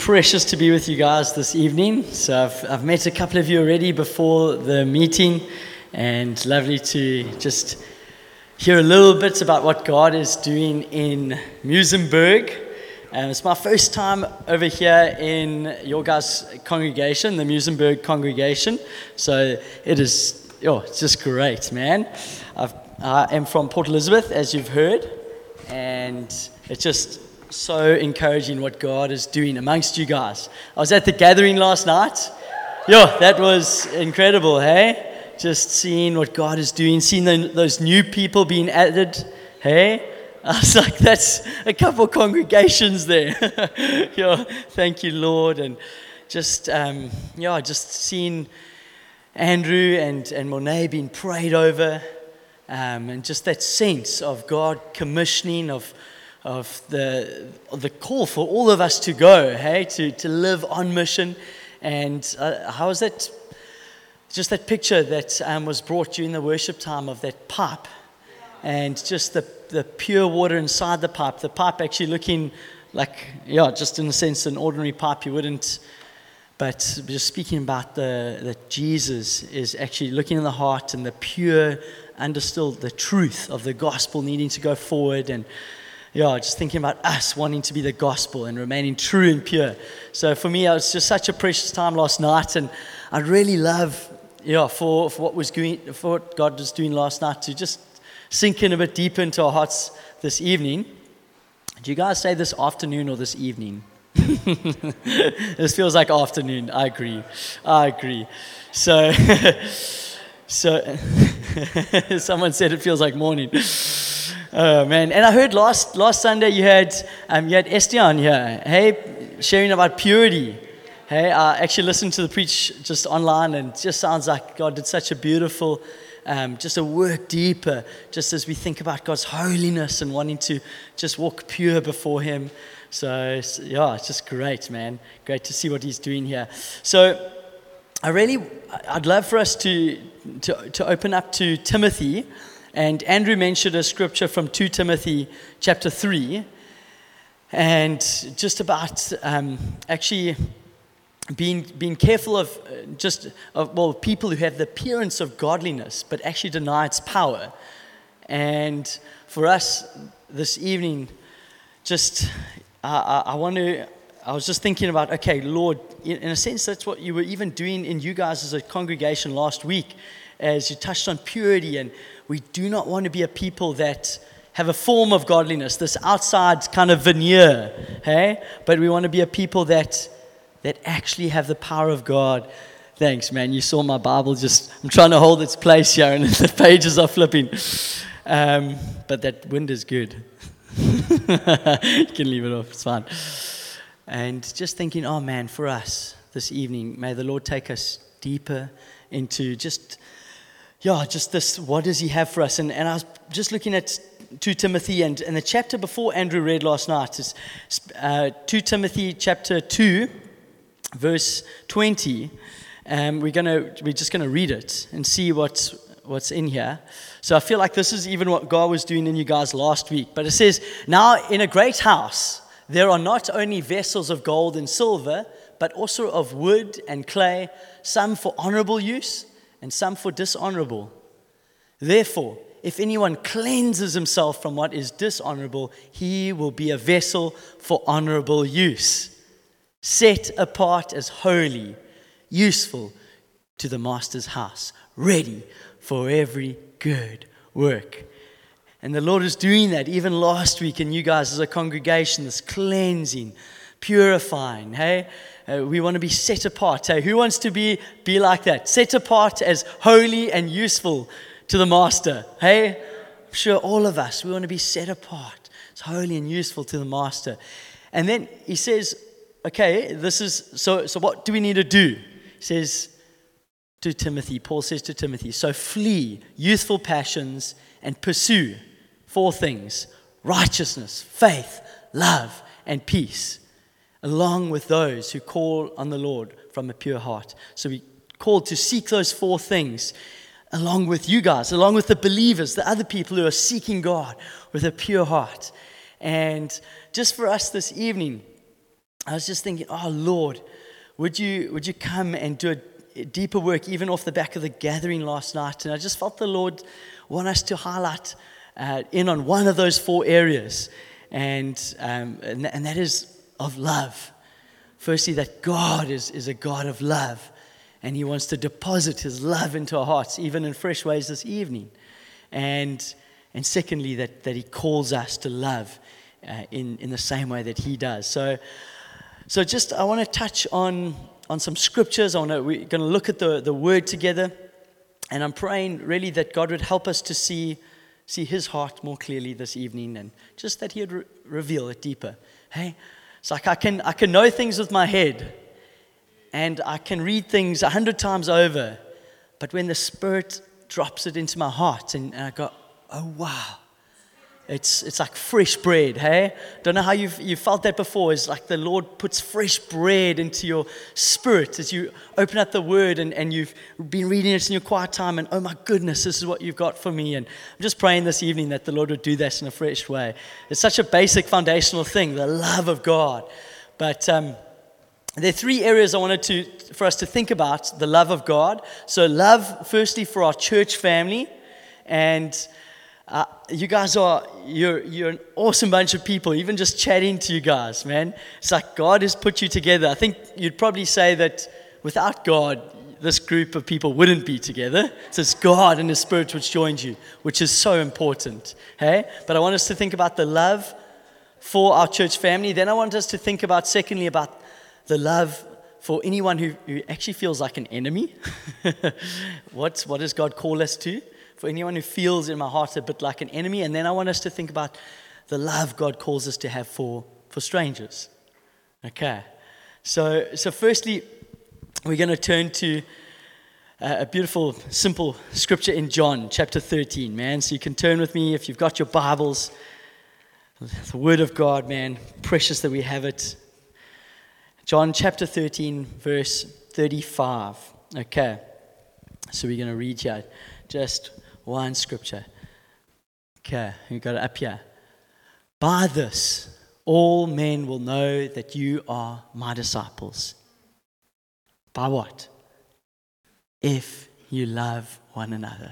precious to be with you guys this evening. So I've met a couple of you already before the meeting, and lovely to just hear a little bit about what God is doing in Muizenberg. It's my first time over here in your guys' congregation, the Muizenberg congregation. So it is, it's just great, man. I am from Port Elizabeth, as you've heard, and it's just so encouraging what God is doing amongst you guys. I was at the gathering last night. That was incredible, hey? Just seeing what God is doing, seeing those new people being added, hey? I was like, that's a couple congregations there. Thank you, Lord. And just, just seeing Andrew and Monet being prayed over, and just that sense of God commissioning, of the call for all of us to go, hey, to live on mission. And how was that? Just that picture that was brought during the worship time of that pipe, and just the pure water inside the pipe actually looking like, just in a sense, an ordinary pipe you wouldn't, but just speaking about that Jesus is actually looking in the heart and the pure, understood the truth of the gospel needing to go forward, and just thinking about us wanting to be the gospel and remaining true and pure. So for me, it was just such a precious time last night, and I'd really love, for what God was doing last night, to just sink in a bit deeper into our hearts this evening. Do you guys say this afternoon or this evening? This feels like afternoon. I agree. So someone said it feels like morning. Oh man! And I heard last Sunday you had Estienne here, hey, sharing about purity. Hey, I actually listened to the preach just online, and it just sounds like God did such a beautiful, just a work deeper, just as we think about God's holiness and wanting to just walk pure before Him. So it's just great, man. Great to see what He's doing here. So I'd love for us to open up to Timothy. And Andrew mentioned a scripture from 2 Timothy chapter 3, and just about actually being careful of people who have the appearance of godliness but actually deny its power. And for us this evening, I was just thinking about, okay, Lord, in a sense that's what you were even doing in you guys as a congregation last week, as you touched on purity. And we do not want to be a people that have a form of godliness, this outside kind of veneer, hey? But we want to be a people that actually have the power of God. Thanks, man. You saw my Bible I'm trying to hold its place here, and the pages are flipping. But that wind is good. You can leave it off, it's fine. And just thinking, oh man, for us this evening, may the Lord take us deeper into just this, what does He have for us? And I was just looking at 2 Timothy, and the chapter before Andrew read last night is 2 Timothy chapter 2, verse 20. We're just gonna read it and see what's in here. So I feel like this is even what God was doing in you guys last week. But it says, "Now in a great house there are not only vessels of gold and silver, but also of wood and clay, some for honorable use and some for dishonorable. Therefore, if anyone cleanses himself from what is dishonorable, he will be a vessel for honorable use, set apart as holy, useful to the master's house, ready for every good work." And the Lord is doing that even last week in you guys as a congregation, this cleansing, purifying, hey? We want to be set apart, hey? Who wants to be like that? Set apart as holy and useful to the master, hey? I'm sure all of us, we want to be set apart as holy and useful to the master. And then he says, okay, this is, so what do we need to do? He says to Timothy, Paul says to Timothy, so flee youthful passions and pursue 4 things: righteousness, faith, love, and peace, along with those who call on the Lord from a pure heart. So we called to seek those 4 things along with you guys, along with the believers, the other people who are seeking God with a pure heart. And just for us this evening, I was just thinking, oh Lord, would you come and do a deeper work even off the back of the gathering last night? And I just felt the Lord want us to highlight in on one of those 4 areas, and that is of love. Firstly, that God is a God of love, and He wants to deposit His love into our hearts, even in fresh ways this evening. And secondly, that He calls us to love in the same way that He does. So just I want to touch on some scriptures. We're going to look at the Word together, and I'm praying really that God would help us to see His heart more clearly this evening, and just that He would reveal it deeper. Hey, it's like I can know things with my head, and I can read things 100 times over, but when the Spirit drops it into my heart, and I go, oh wow, it's like fresh bread. Hey, don't know how you've felt that before. It's like the Lord puts fresh bread into your spirit as you open up the Word, and you've been reading it in your quiet time, and oh my goodness, this is what you've got for me. And I'm just praying this evening that the Lord would do that in a fresh way. It's such a basic foundational thing, the love of God. But there are 3 areas I wanted for us to think about the love of God. So love, firstly, for our church family. And you guys you're an awesome bunch of people, even just chatting to you guys, man. It's like God has put you together. I think you'd probably say that without God, this group of people wouldn't be together. So it's God and His Spirit which joined you, which is so important. Hey? But I want us to think about the love for our church family. Then I want us to think about, secondly, about the love for anyone who actually feels like an enemy. What does God call us to? For anyone who feels in my heart a bit like an enemy. And then I want us to think about the love God calls us to have for strangers. Okay. So firstly, we're going to turn to a beautiful, simple scripture in John chapter 13, man. So you can turn with me if you've got your Bibles. The Word of God, man. Precious that we have it. John chapter 13, verse 35. Okay. So we're going to read here just one scripture. Okay, we got it up here. By this, all men will know that you are my disciples. By what? If you love one another.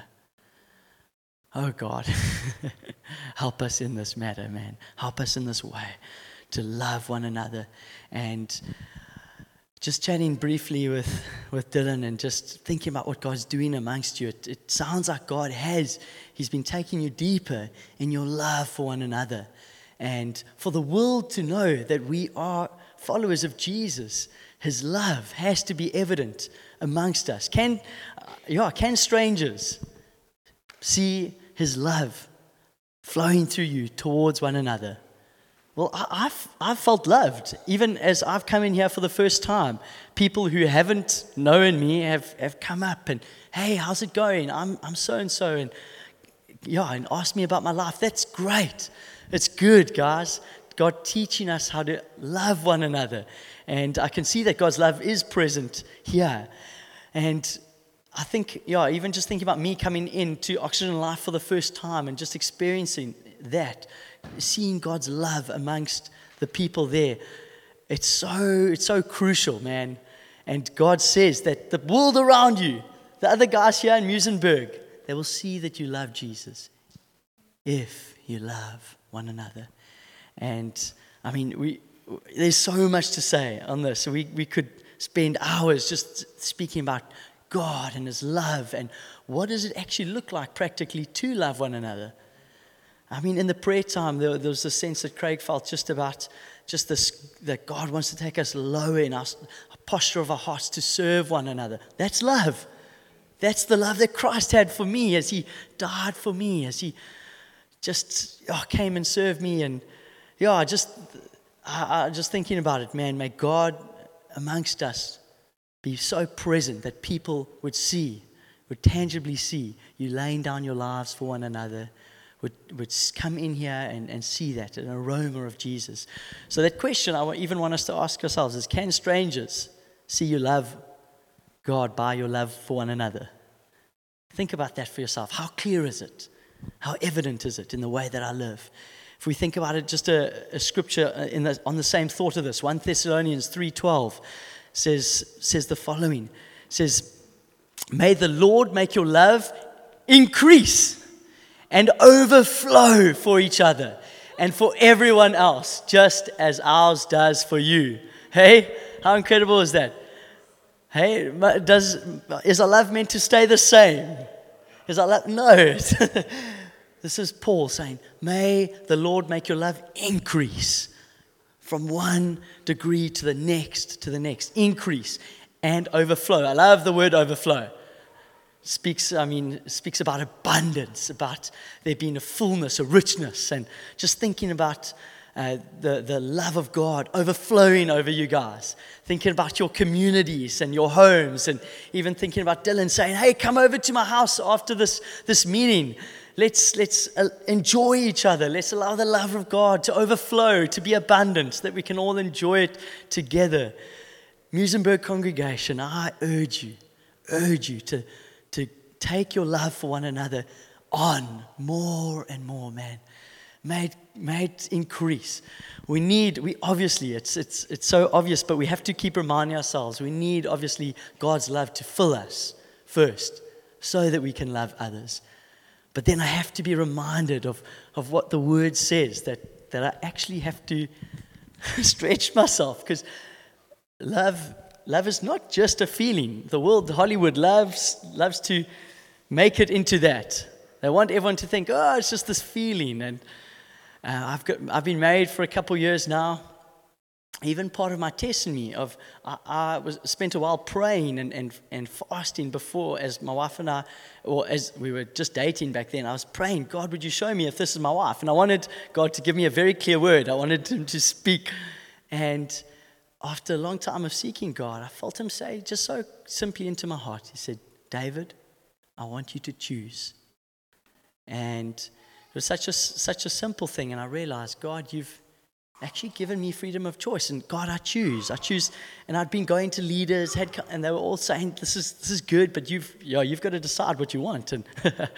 Oh God, help us in this matter, man. Help us in this way to love one another. And just chatting briefly with Dylan and just thinking about what God's doing amongst you, it sounds like God He's been taking you deeper in your love for one another. And for the world to know that we are followers of Jesus, His love has to be evident amongst us. Can strangers see His love flowing through you towards one another? Well, I've felt loved, even as I've come in here for the first time. People who haven't known me have come up and, hey, how's it going? I'm so-and-so, and asked me about my life. That's great. It's good, guys. God teaching us how to love one another. And I can see that God's love is present here. And I think, even just thinking about me coming into Oxygen Life for the first time and just experiencing that, seeing God's love amongst the people there, it's so crucial, man. And God says that the world around you, the other guys here in Muizenberg, they will see that you love Jesus if you love one another. And I mean, there's so much to say on this. So we could spend hours just speaking about God and His love and what does it actually look like practically to love one another. I mean, in the prayer time, there was a sense that Craig felt just about just this, that God wants to take us lower in our posture of our hearts to serve one another. That's love. That's the love that Christ had for me as He died for me, as He just came and served me. And just thinking about it, man, may God amongst us be so present that people would tangibly see you laying down your lives for one another, would come in here and see that, an aroma of Jesus. So that question I even want us to ask ourselves is, can strangers see you love God by your love for one another? Think about that for yourself. How clear is it? How evident is it in the way that I live? If we think about it, just a scripture on the same thought of this, 1 Thessalonians 3:12 says the following. It says, may the Lord make your love increase and overflow for each other and for everyone else, just as ours does for you. Hey, how incredible is that? Hey, is our love meant to stay the same? Is our love? No. This is Paul saying, may the Lord make your love increase from one degree to the next, increase and overflow. I love the word overflow. Speaks about abundance, about there being a fullness, a richness, and just thinking about the love of God overflowing over you guys. Thinking about your communities and your homes, and even thinking about Dylan saying, hey, come over to my house after this meeting. Let's enjoy each other. Let's allow the love of God to overflow, to be abundant, so that we can all enjoy it together. Muizenberg congregation, I urge you to take your love for one another on more and more, man. May it increase. Obviously, it's so obvious, but we have to keep reminding ourselves. We need, obviously, God's love to fill us first, so that we can love others. But then I have to be reminded of what the word says, that I actually have to stretch myself, because love is not just a feeling. The world, Hollywood, loves to make it into that. They want everyone to think, oh, it's just this feeling. And I've been married for a couple years now. Even part of my testimony of I spent a while praying and fasting before, as my wife and I, or as we were just dating back then. I was praying, God, would you show me if this is my wife? And I wanted God to give me a very clear word. I wanted Him to speak. And after a long time of seeking God, I felt Him say just so simply into my heart. He said, David, I want you to choose. And it was such a simple thing. And I realized, God, you've actually given me freedom of choice. And God, I choose. And I'd been going to leaders, and they were all saying, this is good, but you've got to decide what you want. And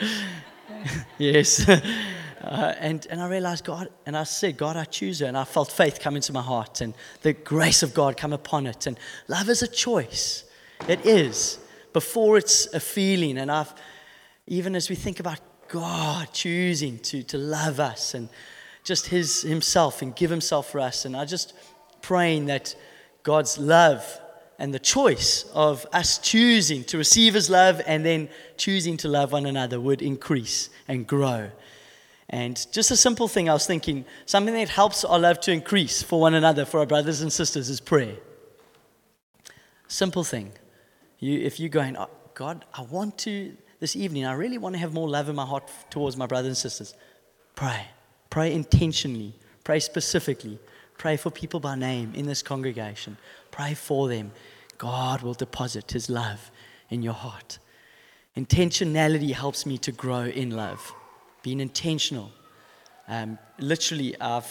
yes. And I realized, God, and I said, God, I choose her. And I felt faith come into my heart and the grace of God come upon it. And love is a choice. It is. Before it's a feeling. And even as we think about God choosing to love us and just Himself and give Himself for us. And I just praying that God's love and the choice of us choosing to receive His love and then choosing to love one another would increase and grow. And just a simple thing I was thinking, something that helps our love to increase for one another, for our brothers and sisters, is prayer. Simple thing. If you're going, oh, God, this evening, I really want to have more love in my heart towards my brothers and sisters. Pray. Pray intentionally. Pray specifically. Pray for people by name in this congregation. Pray for them. God will deposit His love in your heart. Intentionality helps me to grow in love. Being intentional. Literally,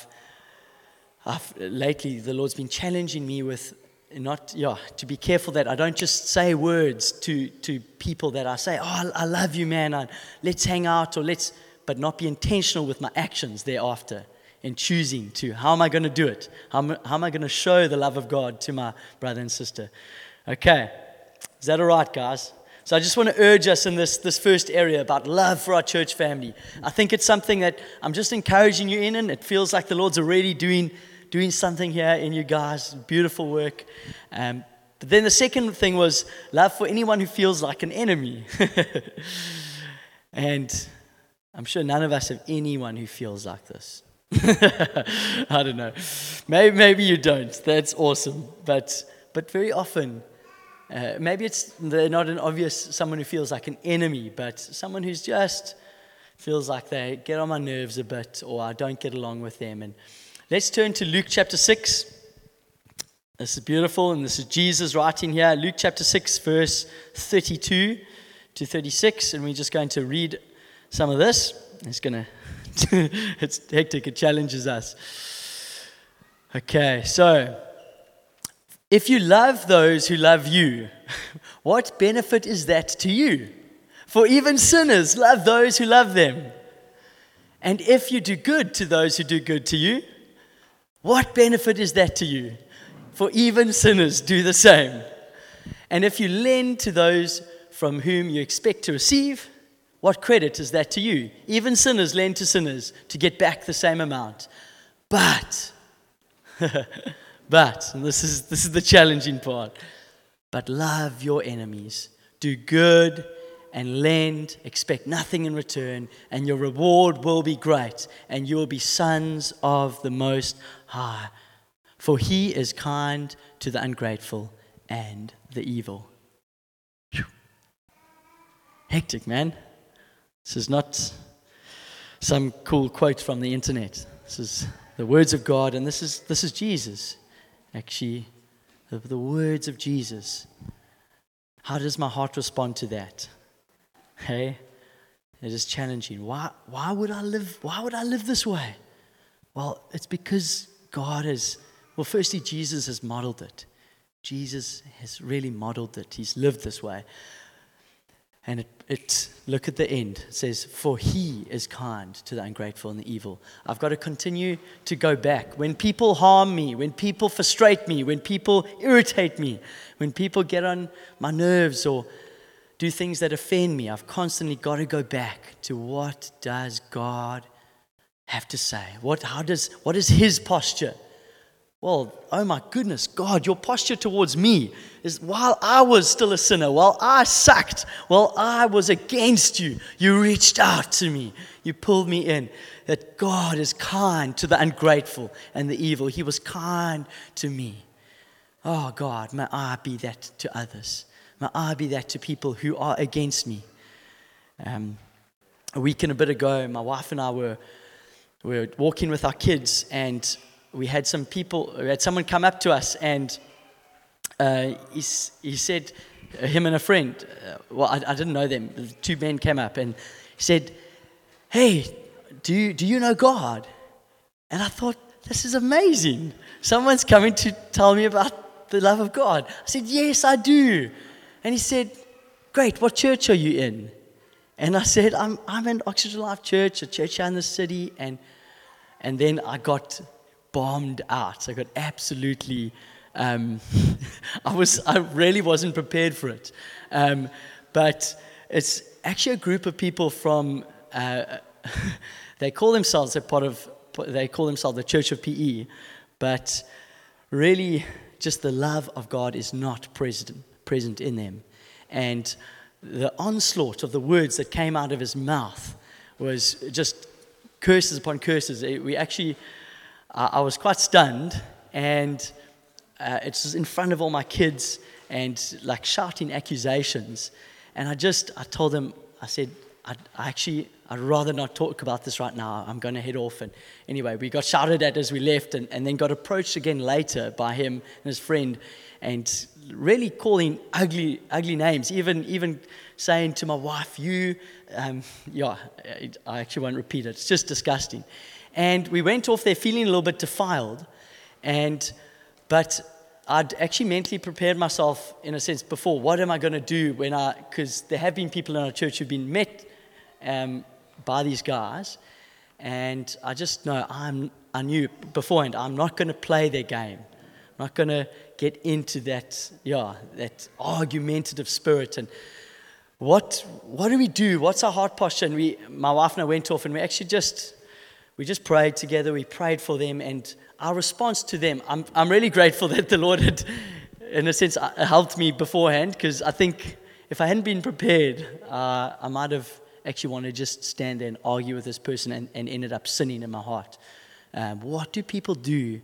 lately the Lord's been challenging me with to be careful that I don't just say words to people that I say, oh, I love you, man. Let's hang out, but not be intentional with my actions thereafter and choosing to. How am I going to do it? How am I going to show the love of God to my brother and sister? Okay, is that all right, guys? So I just want to urge us in this first area about love for our church family. I think it's something that I'm just encouraging you in, and it feels like the Lord's already doing something here in you guys. Beautiful work. But then the second thing was love for anyone who feels like an enemy. And I'm sure none of us have anyone who feels like this. I don't know. Maybe you don't. That's awesome. But very often, maybe they're not an obvious someone who feels like an enemy, but someone who's just feels like they get on my nerves a bit, or I don't get along with them. And let's turn to Luke chapter 6. This is beautiful, and this is Jesus writing here. Luke chapter 6, verse 32 to 36, and we're just going to read some of this. It's hectic, it challenges us. Okay, so, if you love those who love you, what benefit is that to you? For even sinners love those who love them. And if you do good to those who do good to you, what benefit is that to you? For even sinners do the same. And if you lend to those from whom you expect to receive, what credit is that to you? Even sinners lend to sinners to get back the same amount. But, and this is the challenging part, but love your enemies, do good and lend, expect nothing in return, and your reward will be great, and you will be sons of the Most High. For He is kind to the ungrateful and the evil. Whew. Hectic, man. This is not some cool quote from the internet. This is the words of God, and this is Jesus. Actually, the words of Jesus. How does my heart respond to that? Hey, it is challenging. Why would I live this way? Well, it's because firstly, Jesus has modeled it. Jesus has really modeled it. He's lived this way. And look at the end. It says, for He is kind to the ungrateful and the evil. I've got to continue to go back. When people harm me, when people frustrate me, when people irritate me, when people get on my nerves or do things that offend me, I've constantly got to go back to what does God have to say? What is His posture? Well, oh my goodness, God, your posture towards me is while I was still a sinner, while I sucked, while I was against you, you reached out to me. You pulled me in. That God is kind to the ungrateful and the evil. He was kind to me. Oh God, may I be that to others. May I be that to people who are against me. A week and a bit ago, my wife and I were walking with our kids, and we had someone come up to us, and he said, him and a friend, I didn't know them, the two men came up, and he said, hey, do you know God? And I thought, this is amazing. Someone's coming to tell me about the love of God. I said, yes, I do. And he said, great, what church are you in? And I said, I'm in Oxygen Life Church, a church here in the city, and then I got bombed out. I got absolutely, I really wasn't prepared for it. But it's actually a group of people from, they call themselves the Church of PE, but really just the love of God is not present in them. And the onslaught of the words that came out of his mouth was just curses upon curses. I was quite stunned, and it's in front of all my kids and like shouting accusations. And I told them, I said, I'd rather not talk about this right now. I'm going to head off. And anyway, we got shouted at as we left, and then got approached again later by him and his friend, and really calling ugly names, even saying to my wife, I actually won't repeat it. It's just disgusting. And we went off there feeling a little bit defiled, but I'd actually mentally prepared myself, in a sense, before. What am I going to do because there have been people in our church who've been met by these guys, and I just know I knew beforehand I'm not going to play their game. I'm not going to get into that argumentative spirit. And what do we do? What's our heart posture? And my wife and I went off, and we actually just prayed together. We prayed for them, and our response to them, I'm really grateful that the Lord had, in a sense, helped me beforehand, because I think if I hadn't been prepared, I might have actually wanted to just stand there and argue with this person and ended up sinning in my heart. What do people do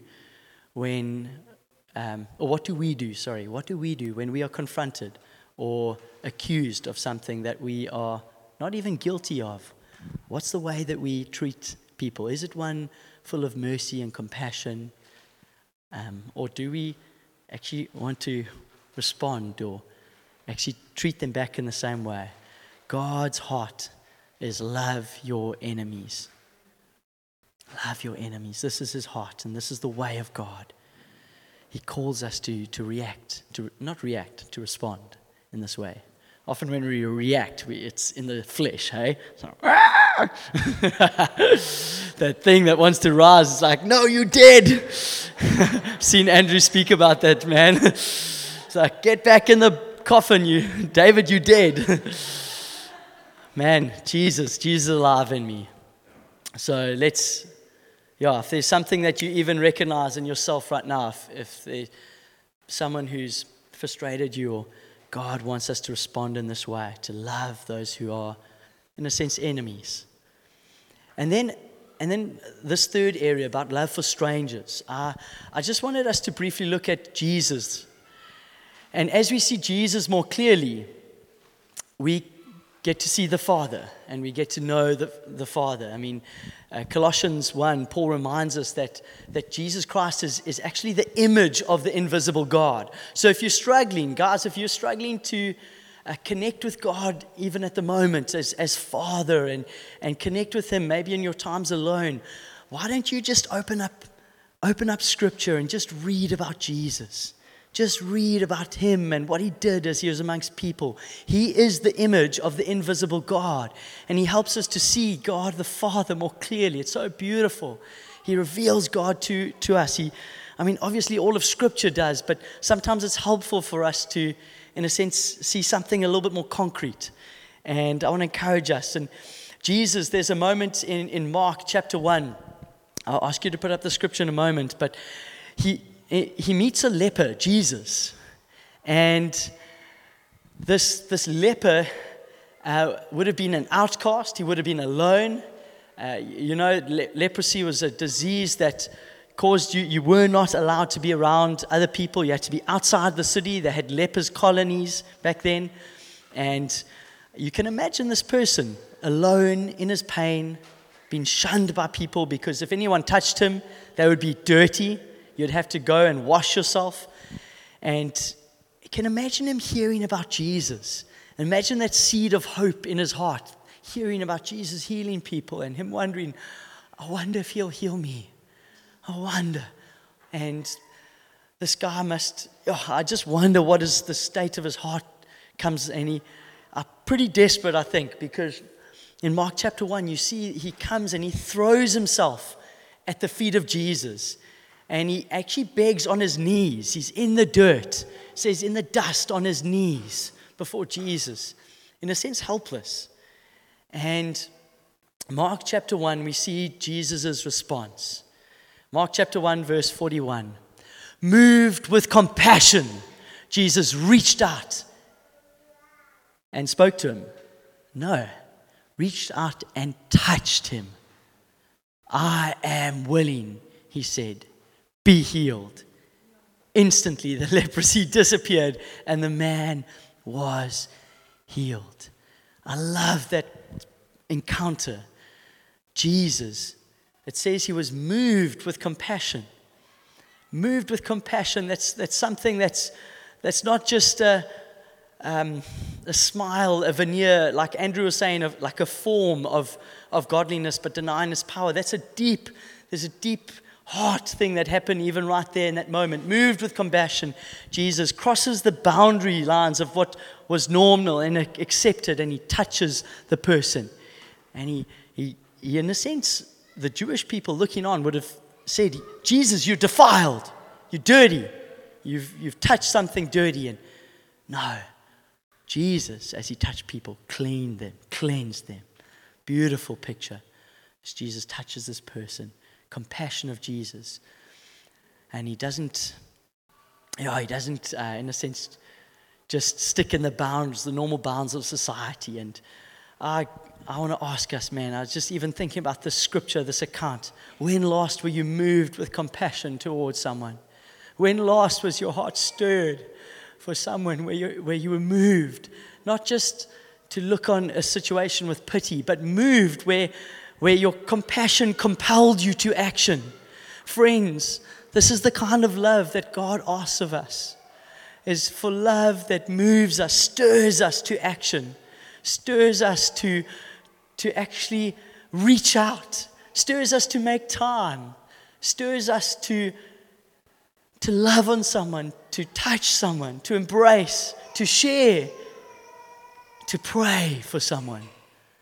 what do we do when we are confronted or accused of something that we are not even guilty of? What's the way that we treat people? Is it one full of mercy and compassion? Or do we actually want to respond or actually treat them back in the same way? God's heart is love your enemies. Love your enemies. This is His heart, and this is the way of God. He calls us to respond in this way. Often when we react, it's in the flesh, hey? So, That thing that wants to rise is like, no, you're dead. Seen Andrew speak about that, man. It's like, get back in the coffin, David, you dead. Man, Jesus is alive in me. So if there's something that you even recognize in yourself right now, if there's someone who's frustrated you, or God wants us to respond in this way, to love those who are, in a sense, enemies. And then this third area about love for strangers. I just wanted us to briefly look at Jesus. And as we see Jesus more clearly, we get to see the Father, and we get to know the Father. I mean, Colossians 1, Paul reminds us that Jesus Christ is actually the image of the invisible God. So if you're struggling, guys, to connect with God even at the moment as Father, and connect with Him maybe in your times alone, why don't you just open up Scripture and just read about Jesus? Just read about Him and what He did as He was amongst people. He is the image of the invisible God, and He helps us to see God the Father more clearly. It's so beautiful. He reveals God to us. Obviously all of Scripture does, but sometimes it's helpful for us to, in a sense, see something a little bit more concrete. And I want to encourage us. And Jesus, there's a moment in Mark chapter 1. I'll ask you to put up the Scripture in a moment, but He meets a leper, Jesus, and this leper would have been an outcast. He would have been alone. Leprosy was a disease that caused you were not allowed to be around other people. You had to be outside the city. They had lepers colonies back then, and you can imagine this person alone in his pain, being shunned by people because if anyone touched him, they would be dirty. You'd have to go and wash yourself. And you can imagine him hearing about Jesus. Imagine that seed of hope in his heart, hearing about Jesus healing people, and him wondering, I wonder if He'll heal me. I wonder. And this guy I just wonder what is the state of his heart comes, and he pretty desperate, I think, because in Mark chapter 1, you see he comes and he throws himself at the feet of Jesus. And he actually begs on his knees. He's in the dirt, says in the dust on his knees before Jesus, in a sense helpless. And Mark chapter 1, we see Jesus' response. Mark chapter 1, verse 41. Moved with compassion, Jesus reached out and spoke to him. No, reached out and touched him. I am willing, he said. Be healed. Instantly, the leprosy disappeared and the man was healed. I love that encounter. Jesus, it says He was moved with compassion. Moved with compassion, that's something that's not just a smile, a veneer, like Andrew was saying, like a form of godliness, but denying its power. There's a deep heart thing that happened even right there in that moment. Moved with compassion, Jesus crosses the boundary lines of what was normal and accepted, and He touches the person. And he in a sense, the Jewish people looking on would have said, Jesus, you're defiled, you're dirty, you've touched something dirty. And no, Jesus, as He touched people, cleansed them. Beautiful picture as Jesus touches this person. Compassion of Jesus. And He doesn't, in a sense, just stick in the normal bounds of society. And I want to ask us, man, I was just even thinking about this scripture, this account. When last were you moved with compassion towards someone? When last was your heart stirred for someone where you were moved, not just to look on a situation with pity, but moved where your compassion compelled you to action. Friends, this is the kind of love that God asks of us, is for love that moves us, stirs us to action, stirs us to actually reach out, stirs us to make time, stirs us to love on someone, to touch someone, to embrace, to share, to pray for someone.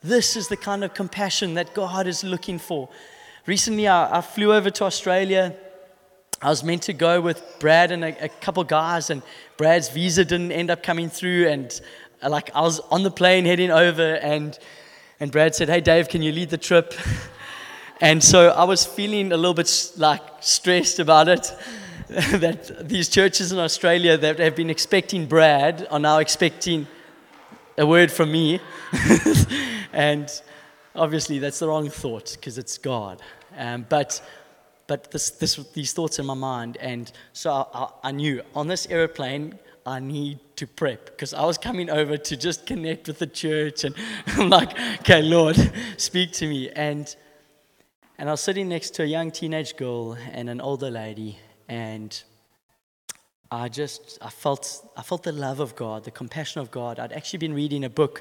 This is the kind of compassion that God is looking for. Recently, I flew over to Australia. I was meant to go with Brad and a couple guys, and Brad's visa didn't end up coming through, and I was on the plane heading over, and Brad said, "Hey Dave, can you lead the trip?" And so I was feeling a little bit stressed about it, that these churches in Australia that have been expecting Brad are now expecting a word from me. And obviously that's the wrong thought, because it's God. But these thoughts in my mind, and so I knew on this airplane I need to prep, because I was coming over to just connect with the church, and I'm like, okay, Lord, speak to me. And I was sitting next to a young teenage girl and an older lady, and I felt the love of God, the compassion of God. I'd actually been reading a book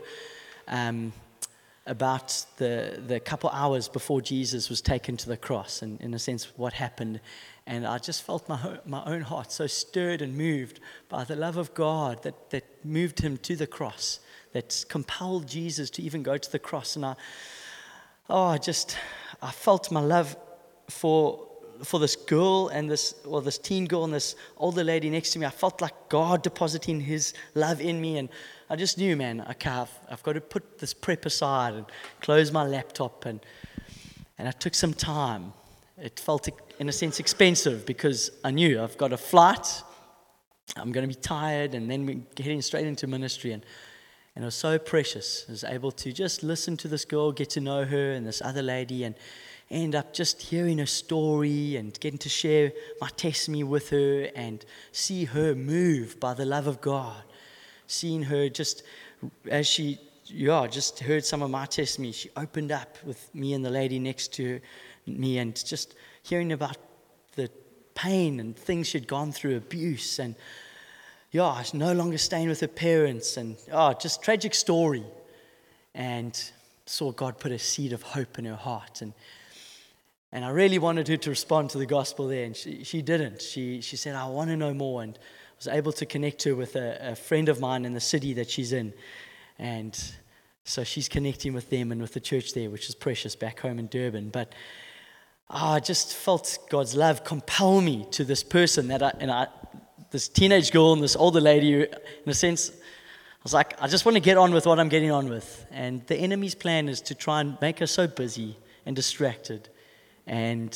about the couple hours before Jesus was taken to the cross, and in a sense what happened. And I just felt my own heart so stirred and moved by the love of God that moved him to the cross, that compelled Jesus to even go to the cross. And I felt my love for this girl and this teen girl and this older lady next to me. I felt like God depositing his love in me, and I just knew, man, okay, I've got to put this prep aside and close my laptop, and I took some time. It felt, in a sense, expensive, because I knew I've got a flight, I'm going to be tired, and then we're heading straight into ministry, and it was so precious. I was able to just listen to this girl, get to know her, and this other lady, and end up just hearing her story and getting to share my testimony with her and see her move by the love of God. Seeing her just as she just heard some of my testimony, she opened up with me and the lady next to me, and just hearing about the pain and things she'd gone through, abuse, and she's no longer staying with her parents, and just tragic story. And saw God put a seed of hope in her heart, and I really wanted her to respond to the gospel there, and she didn't. She said, I want to know more, and I was able to connect her with a friend of mine in the city that she's in. And so she's connecting with them and with the church there, which is precious, back home in Durban. But I just felt God's love compel me to this person, this teenage girl and this older lady. In a sense, I was like, I just want to get on with what I'm getting on with. And the enemy's plan is to try and make us so busy and distracted. And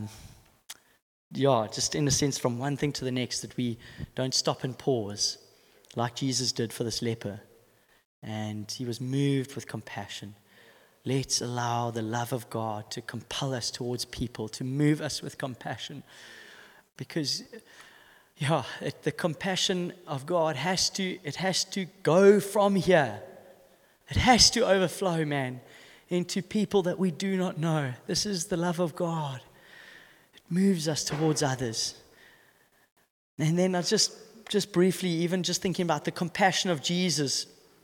just in a sense, from one thing to the next, that we don't stop and pause like Jesus did for this leper. And he was moved with compassion. Let's allow the love of God to compel us towards people, to move us with compassion. Because the compassion of God has to go from here. It has to overflow, man, into people that we do not know. This is the love of God. It moves us towards others. And then I just briefly, even just thinking about the compassion of Jesus,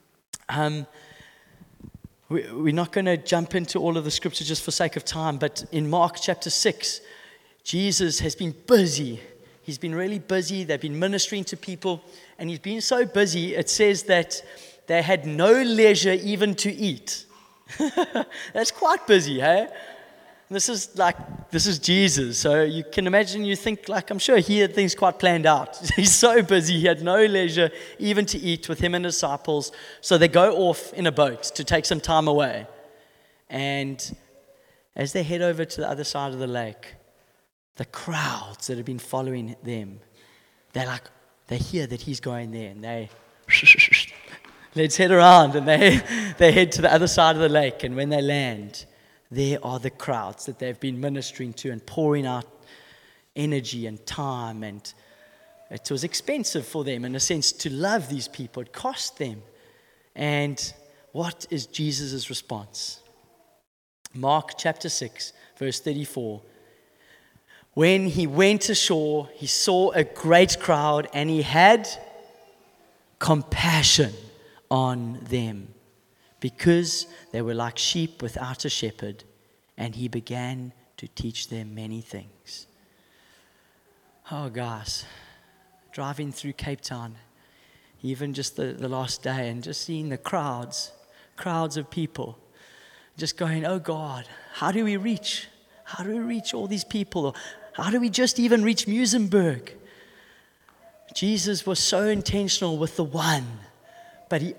we're not going to jump into all of the scripture just for sake of time, but in Mark chapter 6, Jesus has been busy. He's been really busy. They've been ministering to people, and he's been so busy, it says that they had no leisure even to eat. That's quite busy, hey? This is Jesus. So you can imagine, you think, I'm sure he had things quite planned out. He's so busy, he had no leisure even to eat with him and his disciples. So they go off in a boat to take some time away. And as they head over to the other side of the lake, the crowds that have been following them, they hear that he's going there, and they let's head around, and they head to the other side of the lake. And when they land, there are the crowds that they've been ministering to and pouring out energy and time. And it was expensive for them, in a sense, to love these people. It cost them. And what is Jesus' response? Mark chapter 6, verse 34. When he went ashore, he saw a great crowd, and he had compassion on them, because they were like sheep without a shepherd, and he began to teach them many things. Oh, guys, driving through Cape Town, even just the last day, and just seeing the crowds of people, just going, oh God, how do we reach? How do we reach all these people? Or how do we just even reach Muizenberg? Jesus was so intentional with the one, but he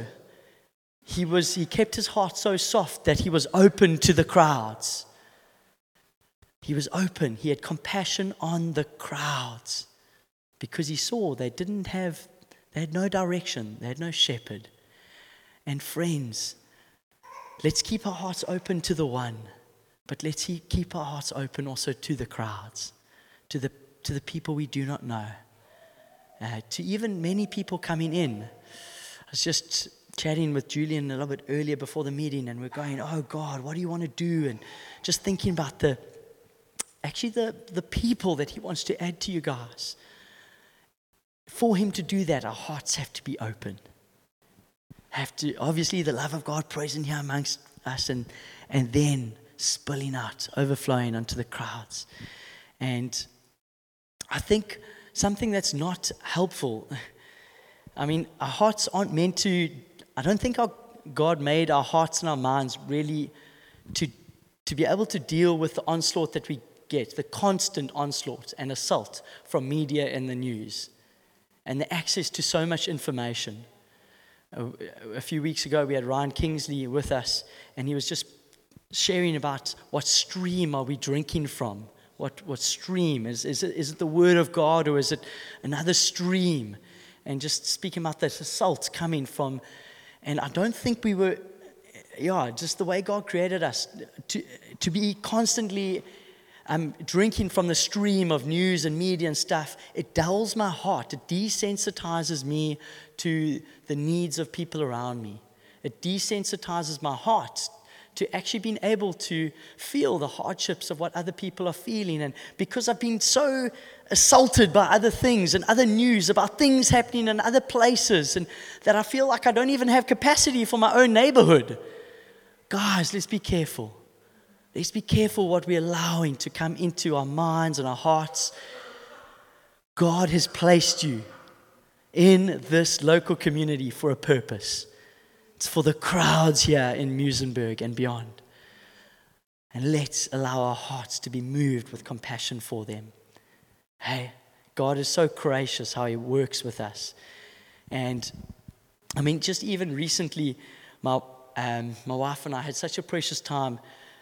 kept his heart so soft that he was open to the crowds. He was open. He had compassion on the crowds because he saw they had no direction. They had no shepherd. And friends, let's keep our hearts open to the one, but let's keep our hearts open also to the crowds, to the people we do not know, to even many people coming in. I was just chatting with Julian a little bit earlier before the meeting, and we're going, oh God, what do you want to do? And just thinking about the people that he wants to add to you guys. For him to do that, our hearts have to be open. Obviously, the love of God present here amongst us, and then spilling out, overflowing onto the crowds. And I think something that's not helpful, I mean, our hearts aren't meant to, I don't think God made our hearts and our minds really to be able to deal with the onslaught that we get, the constant onslaught and assault from media and the news, and the access to so much information. A few weeks ago, we had Ryan Kingsley with us, and he was just sharing about what stream are we drinking from? What stream? Is it the Word of God, or is it another stream? And just speaking about this assault coming from, and I don't think we were, just the way God created us, to be constantly drinking from the stream of news and media and stuff. It dulls my heart. It desensitizes me to the needs of people around me. It desensitizes my heart to actually being able to feel the hardships of what other people are feeling. And because I've been so assaulted by other things and other news about things happening in other places, and that I feel like I don't even have capacity for my own neighborhood. Guys, let's be careful. Let's be careful what we're allowing to come into our minds and our hearts. God has placed you in this local community for a purpose. It's for the crowds here in Muizenberg and beyond. And let's allow our hearts to be moved with compassion for them. Hey, God is so gracious how He works with us. And I mean, just even recently, my wife and I had such a precious time.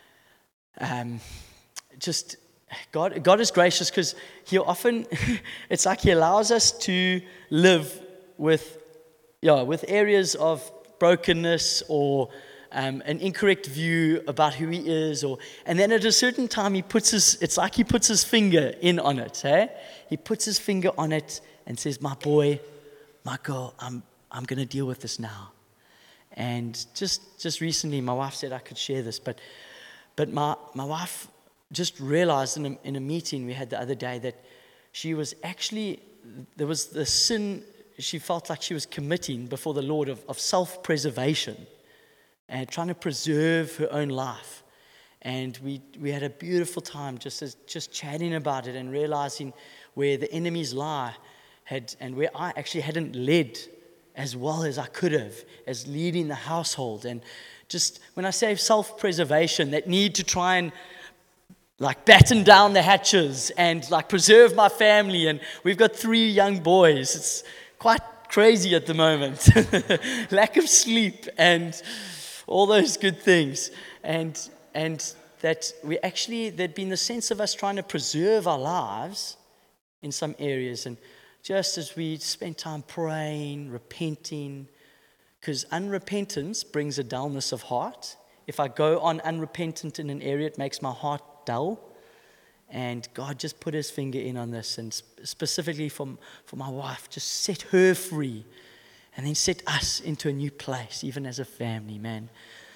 God is gracious because He often, it's like He allows us to live with areas of brokenness or an incorrect view about who He is, and then at a certain time it's like He puts His finger in on it. Hey? He puts His finger on it and says, "My boy, my girl, I'm going to deal with this now." And just recently, my wife said I could share this, but my wife just realized in a meeting we had the other day that she was actually, there was the sin she felt like she was committing before the Lord of self-preservation and trying to preserve her own life. And we had a beautiful time just chatting about it and realizing where the enemy's lie and where I actually hadn't led as well as I could have, as leading the household. And just when I say self-preservation, that need to try and like batten down the hatches and like preserve my family. And we've got 3 young boys. It's quite crazy at the moment. Lack of sleep and all those good things. And that there'd been the sense of us trying to preserve our lives in some areas. And just as we spent time praying, repenting, because unrepentance brings a dullness of heart. If I go on unrepentant in an area, it makes my heart dull. And God just put His finger in on this, and specifically for my wife, just set her free, and then set us into a new place, even as a family, man.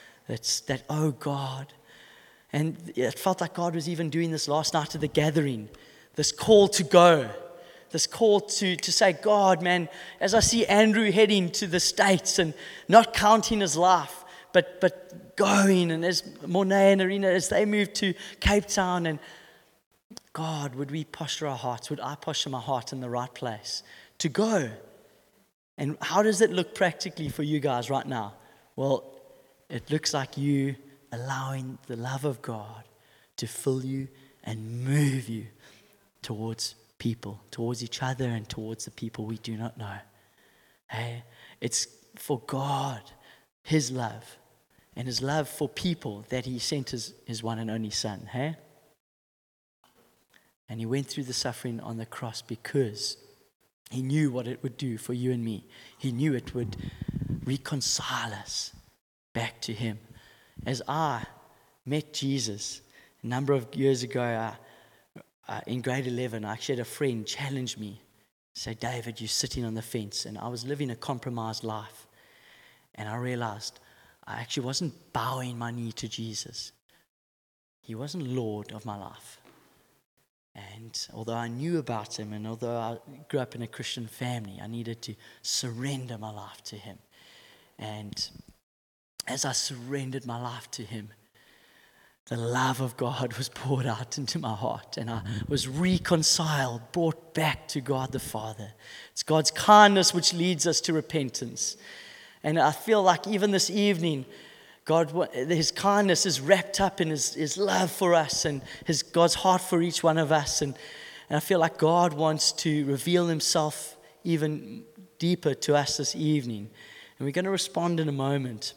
Oh God. And it felt like God was even doing this last night at the gathering, this call to go. This call to say, God, man, as I see Andrew heading to the States and not counting his life, but going, and as Monet and Arena, as they move to Cape Town, and God, would we posture our hearts? Would I posture my heart in the right place to go? And how does it look practically for you guys right now? Well, it looks like you allowing the love of God to fill you and move you towards people, towards each other and towards the people we do not know. Hey, it's for God, His love, and His love for people that He sent His one and only Son. Hey? And He went through the suffering on the cross because He knew what it would do for you and me. He knew it would reconcile us back to Him. As I met Jesus a number of years ago, in grade 11, I actually had a friend challenge me, say, David, you're sitting on the fence. And I was living a compromised life. And I realized I actually wasn't bowing my knee to Jesus. He wasn't Lord of my life. And although I knew about Him, and although I grew up in a Christian family, I needed to surrender my life to Him. And as I surrendered my life to Him, the love of God was poured out into my heart, and I was reconciled, brought back to God the Father. It's God's kindness which leads us to repentance. And I feel like even this evening, His kindness is wrapped up in His love for us and God's heart for each one of us. And I feel like God wants to reveal Himself even deeper to us this evening. And we're going to respond in a moment.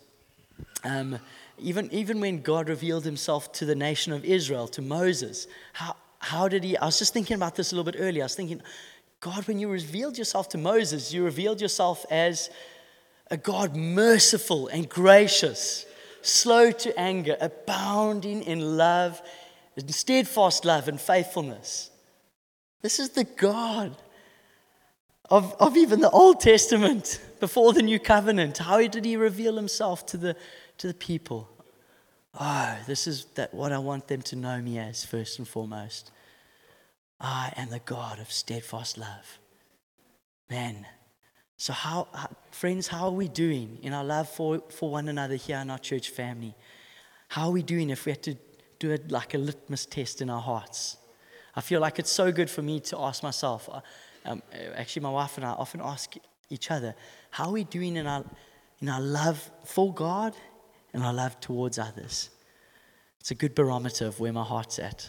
Even when God revealed Himself to the nation of Israel, to Moses, how did He? I was just thinking about this a little bit earlier. I was thinking, God, when you revealed yourself to Moses, you revealed yourself as a God merciful and gracious, slow to anger, abounding in love, in steadfast love and faithfulness. This is the God of even the Old Testament, before the New Covenant. How did He reveal Himself to the people? Oh, this is what I want them to know me as, first and foremost. I am the God of steadfast love. Man, so friends, how are we doing in our love for one another here in our church family? How are we doing if we had to do it like a litmus test in our hearts? I feel like it's so good for me to ask myself. Actually, my wife and I often ask each other, how are we doing in our love for God and our love towards others? It's a good barometer of where my heart's at.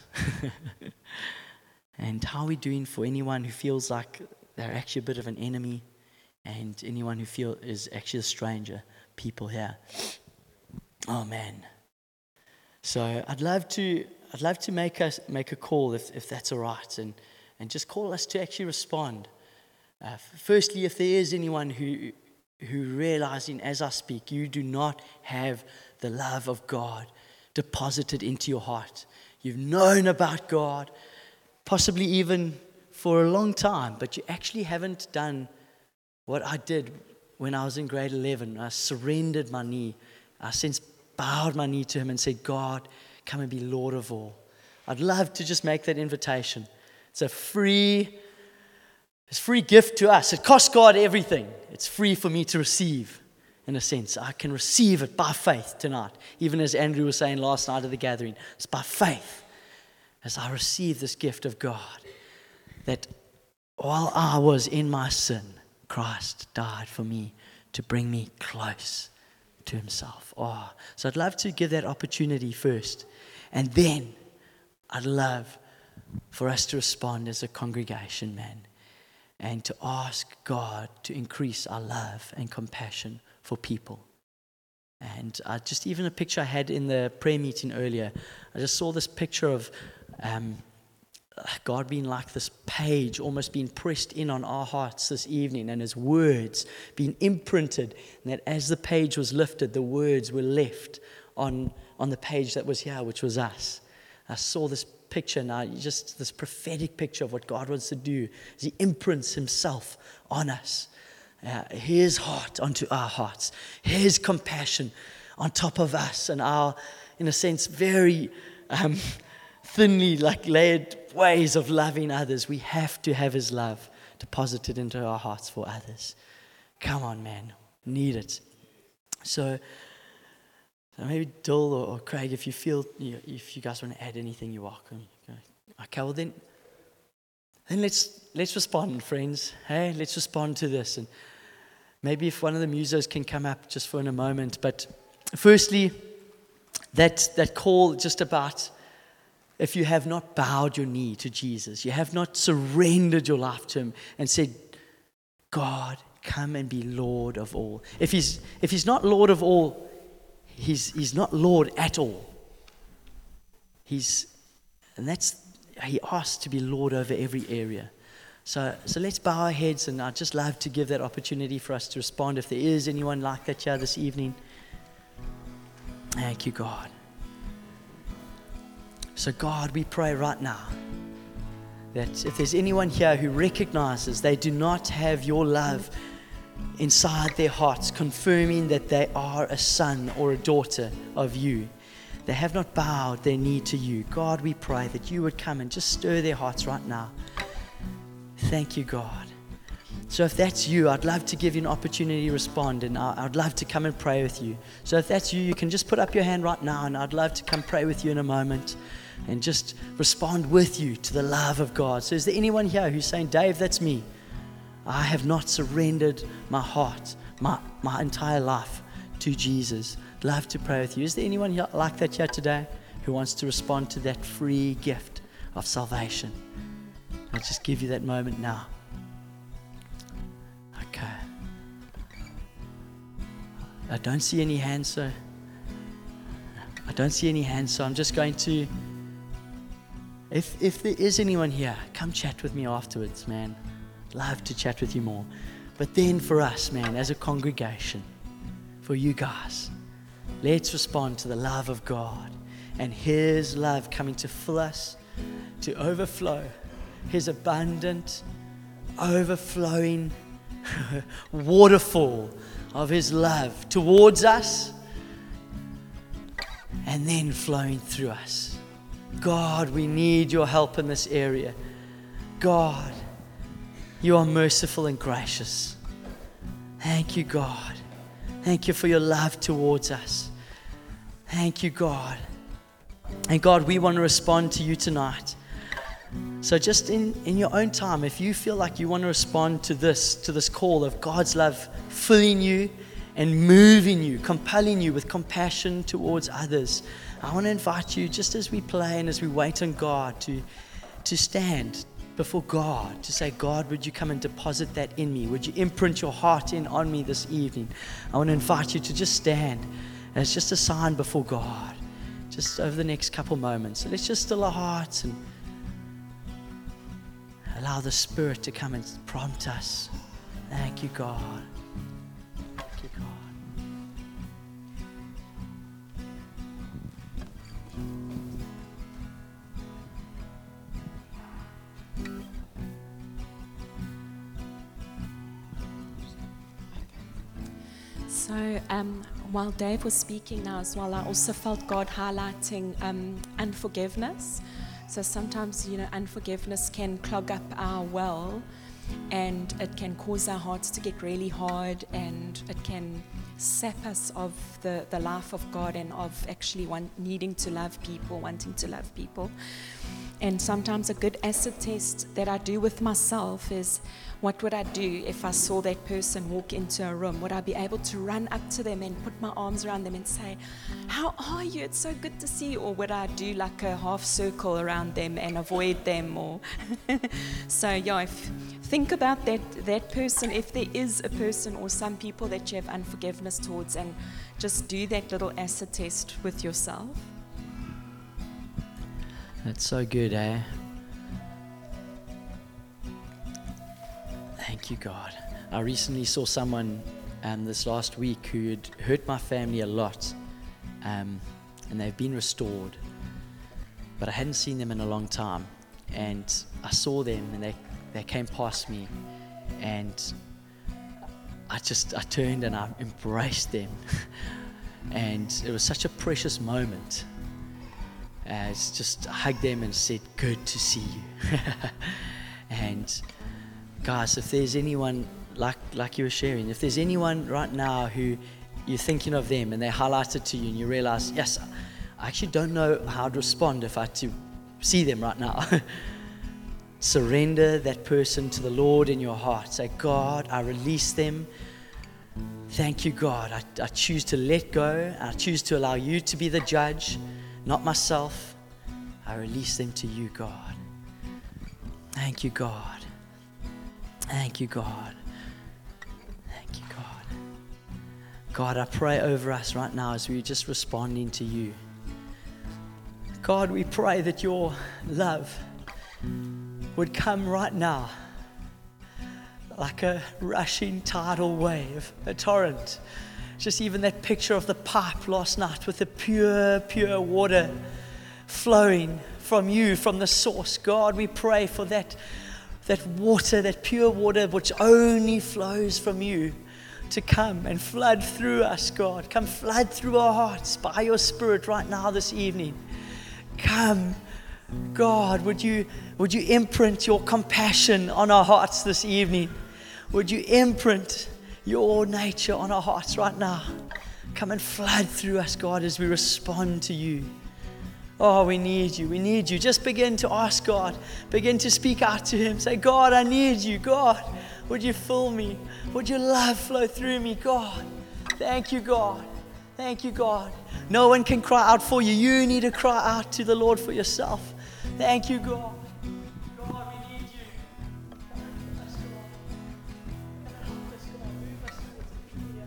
And how are we doing for anyone who feels like they're actually a bit of an enemy, and anyone who is actually a stranger, people here. Oh man. So I'd love to make a call if that's all right, and just call us to actually respond. Firstly, if there is anyone who realizing as I speak, you do not have the love of God deposited into your heart. You've known about God, possibly even for a long time, but you actually haven't done what I did when I was in grade 11. I surrendered my knee. I since bowed my knee to Him and said, God, come and be Lord of all. I'd love to just make that invitation. It's a free gift to us. It costs God everything. It's free for me to receive, in a sense. I can receive it by faith tonight. Even as Andrew was saying last night at the gathering, it's by faith as I receive this gift of God, that while I was in my sin, Christ died for me to bring me close to Himself. So I'd love to give that opportunity first. And then I'd love for us to respond as a congregation, man, and to ask God to increase our love and compassion for people. And just even a picture I had in the prayer meeting earlier, I just saw this picture of God being like this page, almost being pressed in on our hearts this evening, and His words being imprinted, and that as the page was lifted, the words were left on the page that was here, which was us. I saw this picture now, just this prophetic picture of what God wants to do as He imprints Himself on us. His heart onto our hearts, His compassion on top of us, and our, in a sense, very thinly layered ways of loving others. We have to have His love deposited into our hearts for others. Come on, man, need it. So maybe Dill or Craig, if you feel, if you guys want to add anything, you're welcome. Okay, well then let's respond, friends. Hey, let's respond to this. And maybe if one of the musos can come up just for in a moment. But firstly, that call just about, if you have not bowed your knee to Jesus, you have not surrendered your life to him and said, God, come and be Lord of all. If he's not Lord of all, he's not Lord at all. He asks to be Lord over every area. So let's bow our heads, and I'd just love to give that opportunity for us to respond if there is anyone like that here this evening. Thank you, God. So God, we pray right now that if there's anyone here who recognizes they do not have your love inside their hearts, confirming that they are a son or a daughter of you, they have not bowed their knee to you, God, we pray that you would come and just stir their hearts right now. Thank you, God. So if that's you, I'd love to give you an opportunity to respond, and I'd love to come and pray with you. So if that's you, you can just put up your hand right now, and I'd love to come pray with you in a moment and just respond with you to the love of God. So is there anyone here who's saying, Dave, that's me. I have not surrendered my heart, my entire life to Jesus. I'd love to pray with you. Is there anyone here like that here today who wants to respond to that free gift of salvation? I'll just give you that moment now. Okay. I don't see any hands, so I'm just going to, if there is anyone here, come chat with me afterwards, man. Love to chat with you more. But then for us, man, as a congregation, for you guys, let's respond to the love of God and his love coming to fill us, to overflow, his abundant, overflowing waterfall of his love towards us and then flowing through us. God, we need your help in this area. God, you are merciful and gracious. Thank you, God. Thank you for your love towards us. Thank you, God. And God, we want to respond to you tonight. So just in your own time, if you feel like you want to respond to this call of God's love filling you and moving you, compelling you with compassion towards others, I want to invite you, just as we play and as we wait on God, to stand before God, to say, God, would you come and deposit that in me? Would you imprint your heart in on me this evening? I want to invite you to just stand as just a sign before God, just over the next couple moments. So let's just still our hearts and allow the Spirit to come and prompt us. Thank you, God. Thank you, God. So while Dave was speaking now as well, I also felt God highlighting unforgiveness. So sometimes, unforgiveness can clog up our well, and it can cause our hearts to get really hard, and it can sap us of the life of God and of actually needing to love people, wanting to love people. And sometimes a good acid test that I do with myself is, what would I do if I saw that person walk into a room? Would I be able to run up to them and put my arms around them and say, how are you? It's so good to see you. Or would I do like a half circle around them and avoid them? Or so think about that person, if there is a person or some people that you have unforgiveness towards, and just do that little acid test with yourself. That's so good, eh? Thank you, God. I recently saw someone this last week who had hurt my family a lot, and they've been restored, but I hadn't seen them in a long time, and I saw them and they came past me, and I turned and I embraced them and it was such a precious moment. I just hugged them and said, good to see you. And guys, if there's anyone like you were sharing, if there's anyone right now who you're thinking of them and they highlight it to you and you realize, yes, I actually don't know how to respond if I had to see them right now. Surrender that person to the Lord in your heart. Say, God, I release them. Thank you, God. I choose to let go. I choose to allow you to be the judge, not myself. I release them to you, God. Thank you, God. Thank you, God. Thank you, God. God, I pray over us right now as we're just responding to you. God, we pray that your love would come right now like a rushing tidal wave, a torrent. Just even that picture of the pipe last night with the pure water flowing from you, from the source. God, we pray for that water, that pure water which only flows from you, to come and flood through us, God. Come flood through our hearts by your Spirit right now this evening. Come, God, would you imprint your compassion on our hearts this evening? Would you imprint your nature on our hearts right now? Come and flood through us, God, as we respond to you. Oh, we need you. We need you. Just begin to ask God. Begin to speak out to him. Say, God, I need you. God, would you fill me? Would your love flow through me, God? Thank you, God. Thank you, God. No one can cry out for you. You need to cry out to the Lord for yourself. Thank you, God. God, we need you. Come and fill us, God. Come and help us, God. Move us towards the clear.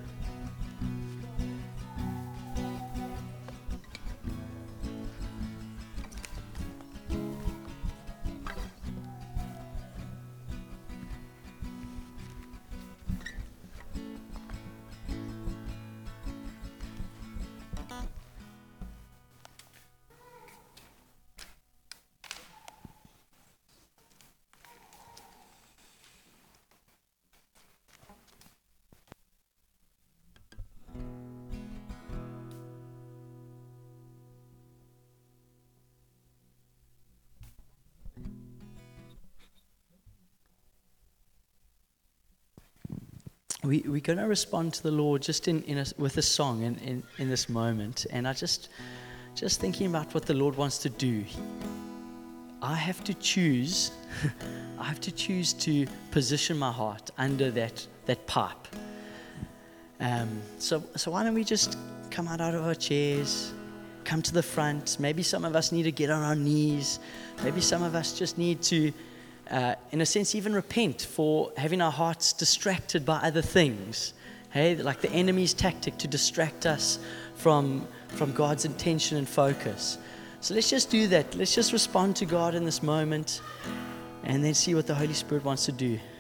We're going to respond to the Lord just with a song in this moment. And I just thinking about what the Lord wants to do. I have to choose to position my heart under that pipe. So why don't we just come out of our chairs, come to the front. Maybe some of us need to get on our knees. Maybe some of us just need to in a sense, even repent for having our hearts distracted by other things. Hey, like the enemy's tactic to distract us from God's intention and focus. So let's just do that. Let's just respond to God in this moment and then see what the Holy Spirit wants to do.